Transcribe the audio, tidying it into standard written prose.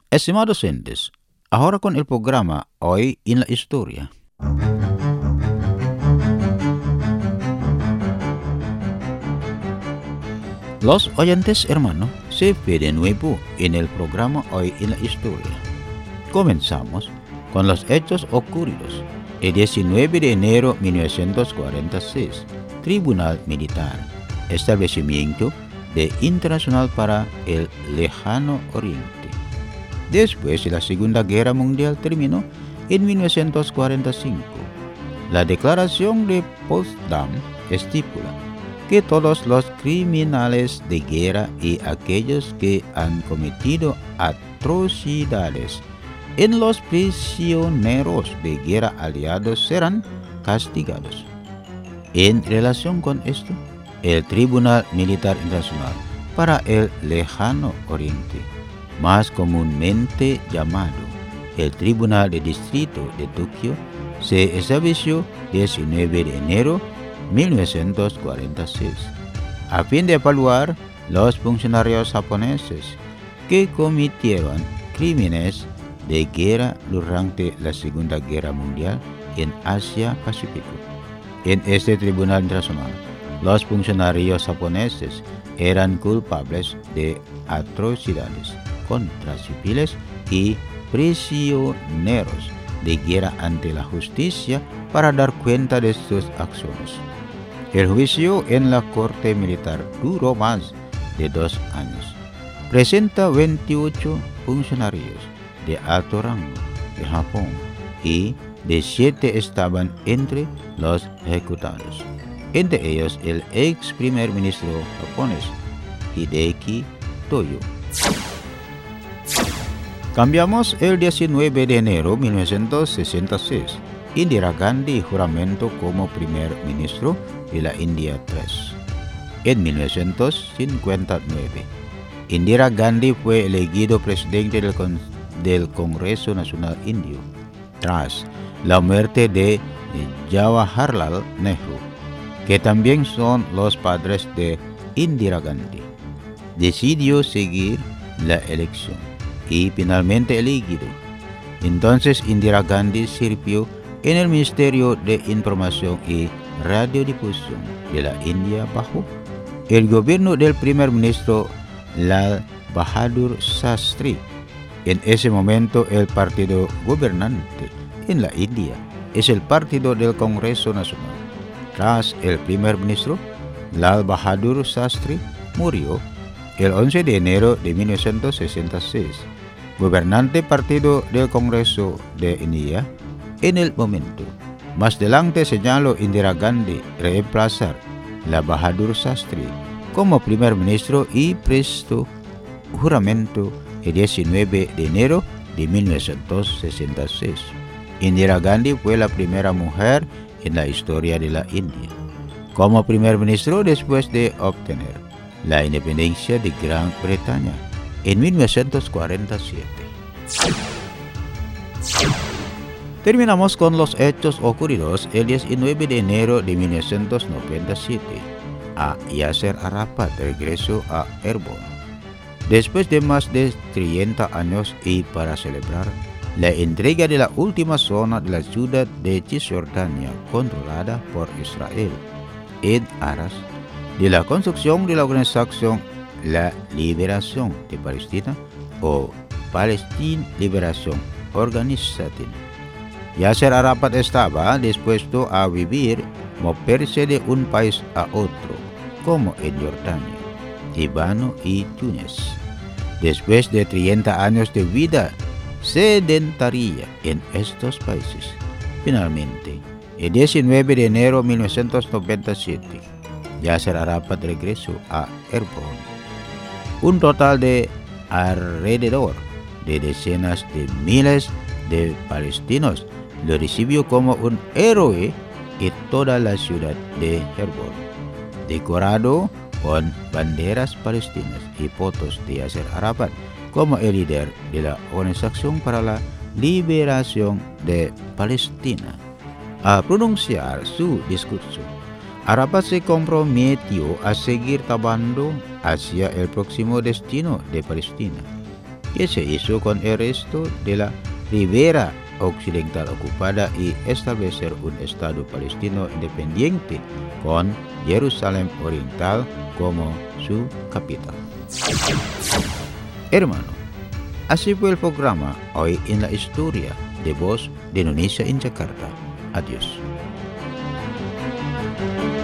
Estimados oyentes, ahora con el programa Hoy en la Historia. Los oyentes hermanos se ve de nuevo en el programa Hoy en la Historia. Comenzamos con los hechos ocurridos el 19 de enero de 1946, Tribunal Militar, establecimiento de Internacional para el Lejano Oriente. Después de la Segunda Guerra Mundial terminó en 1945. La Declaración de Potsdam estipula que todos los criminales de guerra y aquellos que han cometido atrocidades en los prisioneros de guerra aliados serán castigados. En relación con esto, el Tribunal Militar Internacional para el Lejano Oriente, más comúnmente llamado el Tribunal de Distrito de Tokio, se estableció el 19 de enero de 1946, a fin de evaluar los funcionarios japoneses que cometieron crímenes de guerra durante la Segunda Guerra Mundial en Asia-Pacífico. En este Tribunal Internacional, los funcionarios japoneses eran culpables de atrocidades contra civiles y prisioneros de guerra ante la justicia para dar cuenta de sus acciones. El juicio en la Corte Militar duró más de 2 años. Presenta 28 funcionarios de alto rango de Japón y de 7 estaban entre los ejecutados. Entre ellos el ex primer ministro japonés Hideki Toyo. Cambiamos el 19 de enero de 1966. Indira Gandhi juramento como primer ministro de la India 3. En 1959, Indira Gandhi fue elegido presidente del Congreso Nacional Indio, tras la muerte de Jawaharlal Nehru, que también son los padres de Indira Gandhi. Decidió seguir la elección y finalmente elegido. Entonces Indira Gandhi sirvió en el Ministerio de Información y Radiodifusión de la India bajo el gobierno del primer ministro Lal Bahadur Shastri. En ese momento el partido gobernante en la India es el Partido del Congreso Nacional. Tras el primer ministro Lal Bahadur Shastri murió el 11 de enero de 1966, gobernante partido del Congreso de India en el momento. Más adelante señaló Indira Gandhi reemplazar a Bahadur Shastri como primer ministro y prestó juramento el 19 de enero de 1966. Indira Gandhi fue la primera mujer en la historia de la India como primer ministro después de obtener la independencia de Gran Bretaña en 1947. Terminamos con los hechos ocurridos el 19 de enero de 1997. A Yasser Arafat regresó a Herbón después de más de 30 años y para celebrar la entrega de la última zona de la ciudad de Cisjordania controlada por Israel en aras de la construcción de la organización La Liberación de Palestina o Palestine Liberation Organization. Yasser Arafat estaba dispuesto a moverse de un país a otro, como en Jordania, Líbano y Túnez. Después de 30 años de vida sedentaria en estos países, finalmente, el 19 de enero de 1997, Yasser Arafat regresó a Herbón. Un total de alrededor de decenas de miles de palestinos lo recibió como un héroe en toda la ciudad de Herbón, decorado con banderas palestinas y fotos de Yasser Arafat como el líder de la Organización para la Liberación de Palestina. Al pronunciar su discurso, Arafat se comprometió a seguir trabajando hacia el próximo destino de Palestina, que se hizo con el resto de la ribera occidental ocupada y establecer un Estado palestino independiente con Jerusalén Oriental como su capital. Hermano, así fue el programa Hoy en la Historia de Voz de Indonesia en Jakarta. Adiós.